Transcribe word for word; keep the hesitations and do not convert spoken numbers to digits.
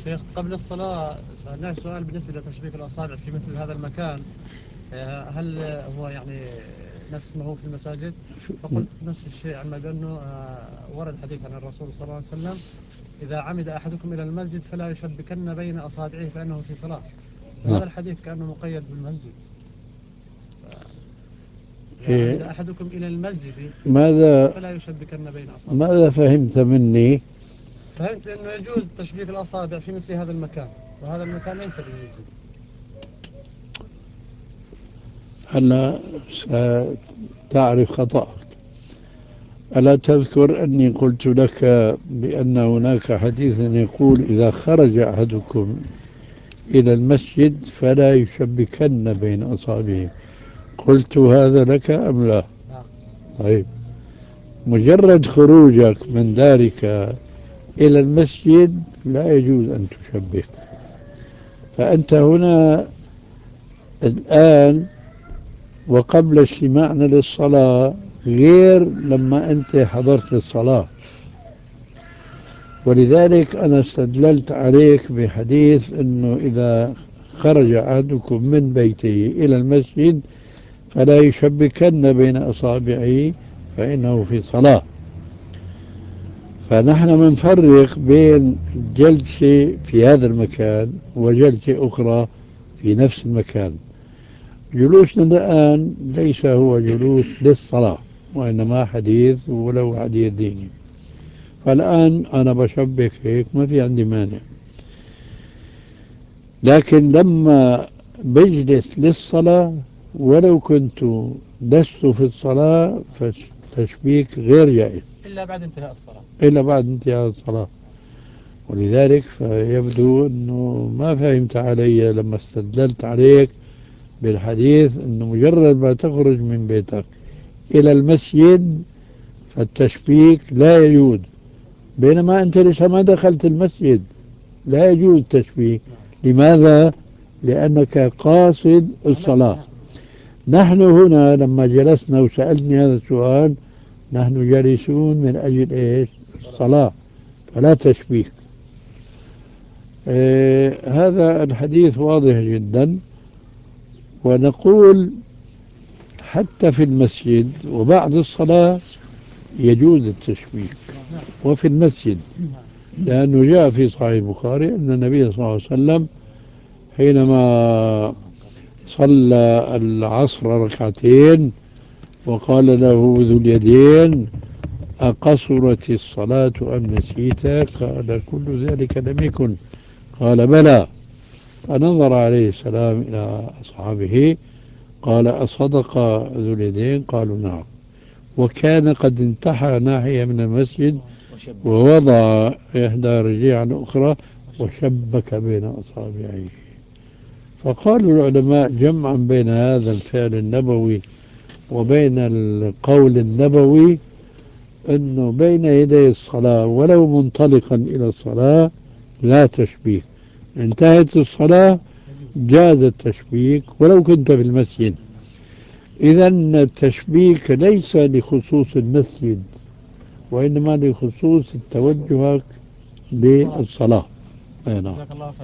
شيخ، قبل الصلاة سألناك سؤال بالنسبة لتشبيك الأصابع في مثل هذا المكان، آه، هل هو يعني نفس ما هو في المساجد؟ فقلت نفس الشيء، عما بأنه آه، ورد حديث عن الرسول صلى الله عليه وسلم: إذا عمد أحدكم إلى المسجد فلا يشبكن بين أصابعه فإنه في صلاة. وهذا الحديث كأنه مقيد بالمسجد. إذا عمد أحدكم إلى المسجد ماذا فلا يشبكن بين أصابعه. ماذا فهمت مني؟ فهمت أنه يجوز تشبيك الأصابع في مثل هذا المكان، وهذا المكان ليس بالمسجد. هلا ستعرف خطأك. ألا تذكر أني قلت لك بأن هناك حديث يقول إذا خرج أحدكم إلى المسجد فلا يشبكن بين أصابعه؟ قلت هذا لك أم لا؟ نعم. طيب، مجرد خروجك من دارك إلى المسجد لا يجوز أن تشبك. فأنت هنا الآن وقبل اجتماعنا للصلاة غير لما أنت حضرت الصلاة، ولذلك أنا استدللت عليك بحديث أنه إذا خرج أحدكم من بيته إلى المسجد فلا يشبكن بين أصابعه فإنه في صلاة. فنحن بنفرق بين جلسة في هذا المكان وجلسة أخرى في نفس المكان. جلوسنا الآن ليس هو جلوس للصلاة، وإنما حديث ولو حديث ديني. فالآن أنا بشبك هيك ما في عندي مانع، لكن لما بجلس للصلاة ولو كنت لست في الصلاة فالتشبيك غير جائز إلا بعد انتهاء الصلاة. إلا بعد انتهاء الصلاة. ولذلك فيبدو أنه ما فهمت علي لما استدللت عليك بالحديث أنه مجرد ما تخرج من بيتك إلى المسجد فالتشبيك لا يجوز، بينما أنت لسه ما دخلت المسجد لا يجوز التشبيك. لماذا؟ لأنك قاصد الصلاة. نحن هنا لما جلسنا وسألتني هذا السؤال نحن جالسون من أجل إيش؟ الصلاة، فلا تشبيك. آه هذا الحديث واضح جدا. ونقول حتى في المسجد وبعد الصلاة يجوز التشبيك، وفي المسجد، لأنه جاء في صحيح البخاري أن النبي صلى الله عليه وسلم حينما صلى العصر ركعتين وقال له ذو اليدين أقصرت الصلاة أم نسيت؟ قال كل ذلك لم يكن. قال بلى. فنظر عليه السلام إلى أصحابه قال أصدق ذو اليدين؟ قالوا نعم. وكان قد انتحى ناحية من المسجد ووضع إحدى رجليه على الأخرى وشبك بين أصابعه. فقال العلماء جمعا بين هذا الفعل النبوي وبين القول النبوي أنه بين يدي الصلاة ولو منطلقا إلى الصلاة لا تشبيك، انتهت الصلاة جاز التشبيك ولو كنت في المسجد. إذا التشبيك ليس لخصوص المسجد وإنما لخصوص توجهك للصلاة. أي نعم.